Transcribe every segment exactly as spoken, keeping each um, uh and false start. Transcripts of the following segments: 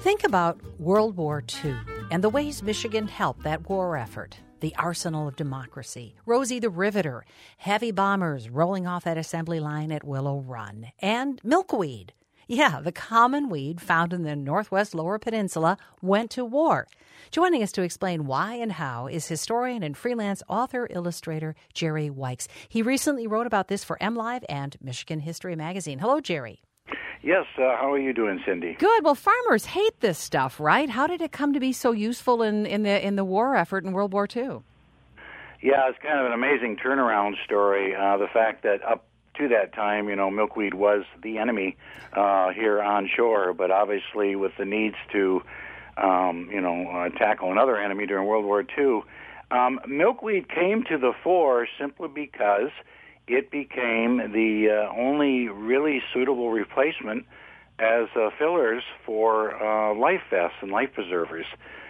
Think about World War Two and the ways Michigan helped that war effort. The arsenal of democracy, Rosie the Riveter, heavy bombers rolling off that assembly line at Willow Run, and milkweed. Yeah, the common weed found in the Northwest Lower Peninsula went to war. Joining us to explain why and how is historian and freelance author-illustrator Jerry Wykes. He recently wrote about this for MLive and Michigan History Magazine. Hello, Jerry. Yes, uh, how are you doing, Cindy? Good. Well, farmers hate this stuff, right? How did it come to be so useful in, in the in the war effort in World War Two? Yeah, it's kind of an amazing turnaround story. Uh, the fact that up to that time, you know, milkweed was the enemy uh, here on shore, but obviously with the needs to, um, you know, uh, tackle another enemy during World War Two, um, milkweed came to the fore simply because it became the uh, only really suitable replacement as uh, fillers for uh, life vests and life preservers.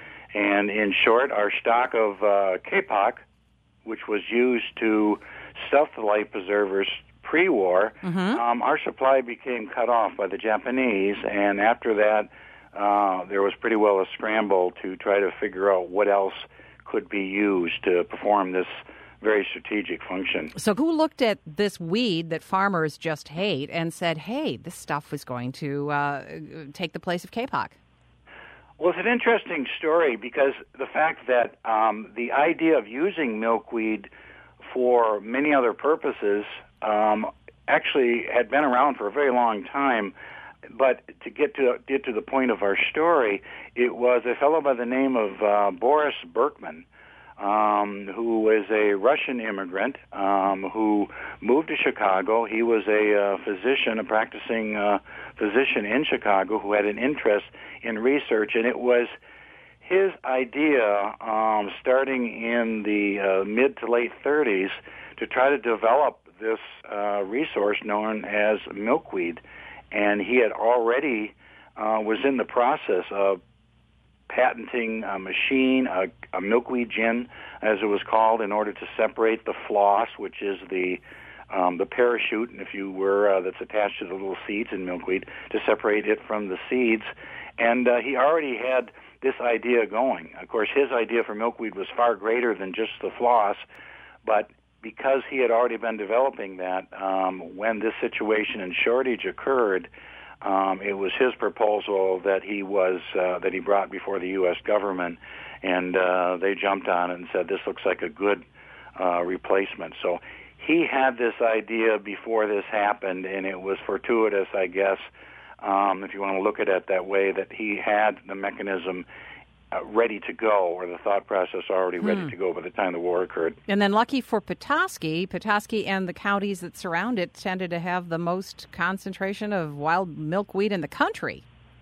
And in short, our stock of uh, Kapok, which was used to stuff the life preservers pre-war, mm-hmm. um, our supply became cut off by the Japanese, and after that, uh, there was pretty well a scramble to try to figure out what else could be used to perform this very strategic function. So who looked at this weed that farmers just hate and said, hey, this stuff is going to uh, take the place of Kapok? Well, it's an interesting story because the fact that um, the idea of using milkweed for many other purposes um, actually had been around for a very long time. But to get to get to the point of our story, it was a fellow by the name of uh, Boris Berkman, Um, who was a Russian immigrant um, who moved to Chicago. He was a uh, physician, a practicing uh, physician in Chicago who had an interest in research, and it was his idea, um, starting in the uh, mid to late thirties, to try to develop this uh, resource known as milkweed. And he had already uh, was in the process of patenting a machine, a, a milkweed gin, as it was called, in order to separate the floss, which is the um, the parachute, if you were, uh, that's attached to the little seeds in milkweed, to separate it from the seeds. And uh, he already had this idea going. Of course, his idea for milkweed was far greater than just the floss, but because he had already been developing that, um, when this situation and shortage occurred, Um, it was his proposal that he was uh, that he brought before the U S government, and uh, they jumped on it and said this looks like a good uh, replacement. So he had this idea before this happened, and it was fortuitous, I guess, um, if you want to look at it that way, that he had the mechanism Uh, ready to go, or the thought process already ready hmm. to go by the time the war occurred. And then lucky for Petoskey, Petoskey and the counties that surround it tended to have the most concentration of wild milkweed in the country.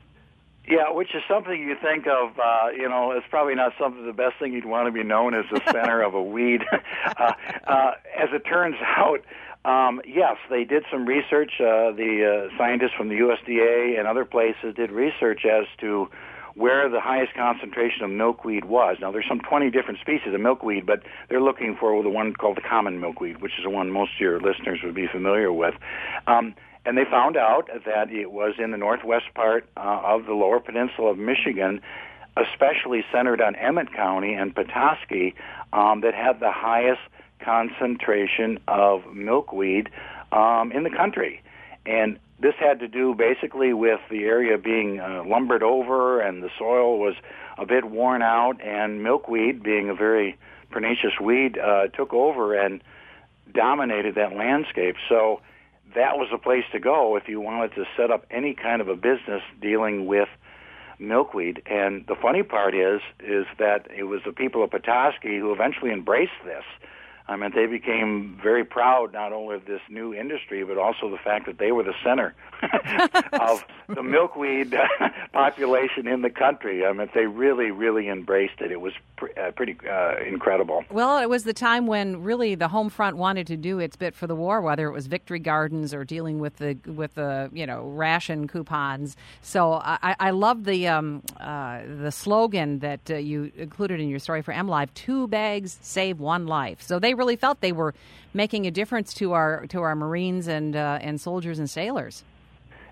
Yeah, which is something you think of, uh, you know, it's probably not something the best thing you'd want to be known as the center of a weed. uh, uh, as it turns out, um, yes, they did some research. Uh, the uh, scientists from the U S D A and other places did research as to where the highest concentration of milkweed was. Now, there's some twenty different species of milkweed, but they're looking for the one called the common milkweed, which is the one most of your listeners would be familiar with. Um, and they found out that it was in the northwest part uh, of the lower peninsula of Michigan, especially centered on Emmett County and Petoskey, um, that had the highest concentration of milkweed um, in the country. And this had to do basically with the area being uh, lumbered over, and the soil was a bit worn out, and milkweed, being a very pernicious weed, uh, took over and dominated that landscape. So that was the place to go if you wanted to set up any kind of a business dealing with milkweed. And the funny part is, is that it was the people of Petoskey who eventually embraced this. I mean, they became very proud not only of this new industry, but also the fact that they were the center of the milkweed population in the country. I mean, they really, really embraced it. It was pr- uh, pretty uh, incredible. Well, it was the time when really the home front wanted to do its bit for the war, whether it was Victory Gardens or dealing with the with the you know ration coupons. So I, I love the um, uh, the slogan that uh, you included in your story for MLive: two bags save one life. So they really felt they were making a difference to our to our Marines and uh, and soldiers and sailors.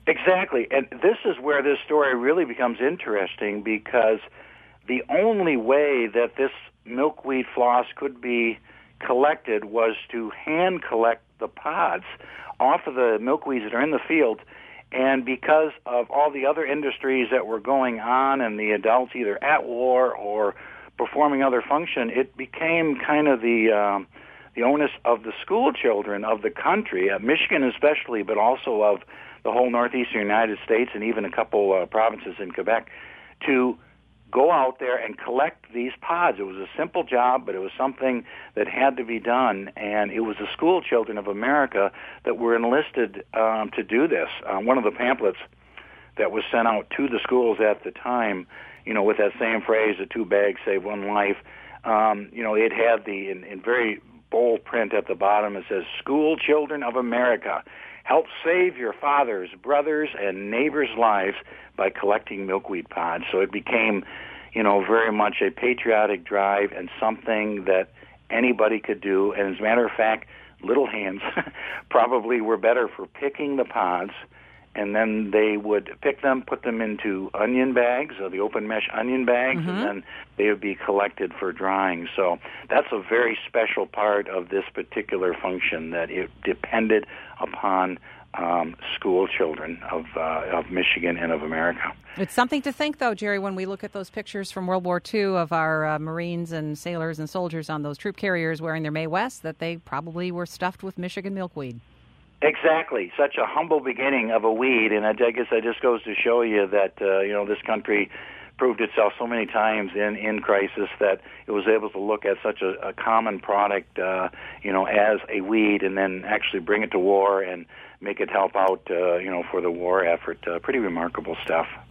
Exactly, and this is where this story really becomes interesting, because the only way that this milkweed floss could be collected was to hand collect the pods off of the milkweeds that are in the field. And because of all the other industries that were going on and the adults either at war or performing other function, it became kind of the um, the onus of the school children of the country, uh, Michigan especially, but also of the whole northeastern United States and even a couple uh, provinces in Quebec, to go out there and collect these pods. It was a simple job, but it was something that had to be done, and it was the school children of America that were enlisted um, to do this. Um, one of the pamphlets that was sent out to the schools at the time, you know, with that same phrase, "the two bags save one life," um, you know, it had the, in, in very bold print at the bottom, it says, "School children of America, help save your fathers, brothers, and neighbors' lives by collecting milkweed pods." So it became, you know, very much a patriotic drive and something that anybody could do. And as a matter of fact, little hands probably were better for picking the pods, and then they would pick them, put them into onion bags, or the open mesh onion bags, mm-hmm. and then they would be collected for drying. So that's a very special part of this particular function, that it depended upon um, school children of uh, of Michigan and of America. It's something to think, though, Jerry, when we look at those pictures from World War Two of our uh, Marines and sailors and soldiers on those troop carriers wearing their Mae West, that they probably were stuffed with Michigan milkweed. Exactly. Such a humble beginning of a weed, and I guess that just goes to show you that, uh, you know, this country proved itself so many times in, in crisis that it was able to look at such a, a common product, uh, you know, as a weed, and then actually bring it to war and make it help out, uh, you know, for the war effort. Uh, pretty remarkable stuff.